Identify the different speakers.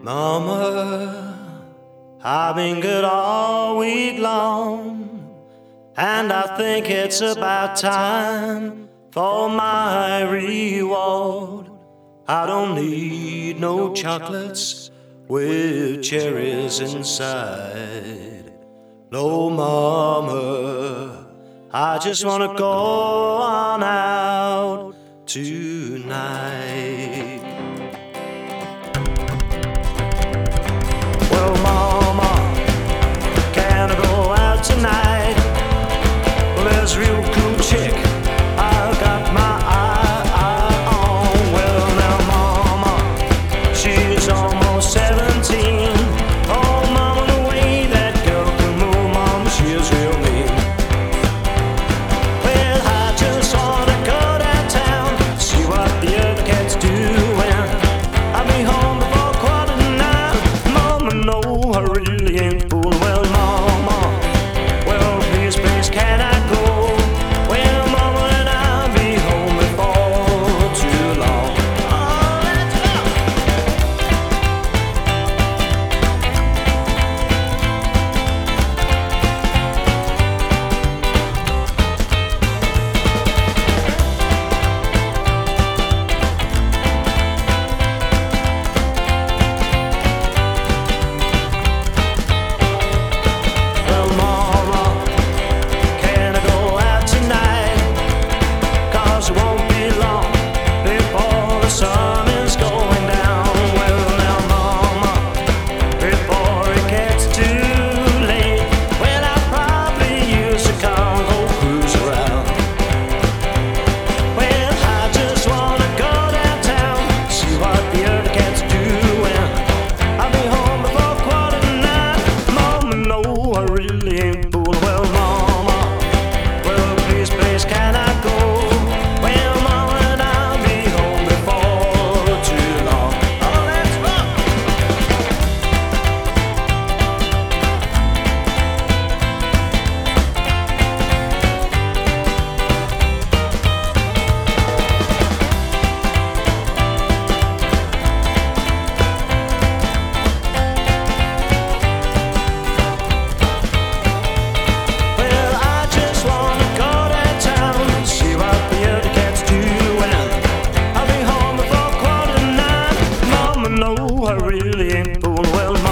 Speaker 1: Mama, I've been good all week long, and I think it's about time for my reward. I don't need no chocolates with cherries inside. No, Mama, I just wanna go on out tonight. Well, Mama, can I go out tonight? Well, there's a real cool chick I've got my eye on. Well, now, Mama, she's almost 17. Oh, Mama, the way that girl can move, Mama, she is real mean. Well, I just wanna go downtown, see what the other cats doing. I'll be home before 8:45. Mama, no, I really ain't fooling. Well, Mama, well, please, can I go? Well, Mama, and I'll be home before too long. Oh, let's go! Well, Mama, can I go out tonight? 'Cause it won't be long before the sun is going down. Well, now, Mama, before it gets too late, well, I'll probably use the car and go cruise around. Well, I just wanna go downtown, see what the other cats doing. I'll be home before 8:45. Mama, no, I really ain't fooling. Well, Mama, well, please, can I go? Well, Mama, and I'll be home before too long. Oh, let's rock! Well, I just wanna go downtown, see what the other cats doing. I'll be home before 8:45. Mama, no, I really ain't fooling. Well,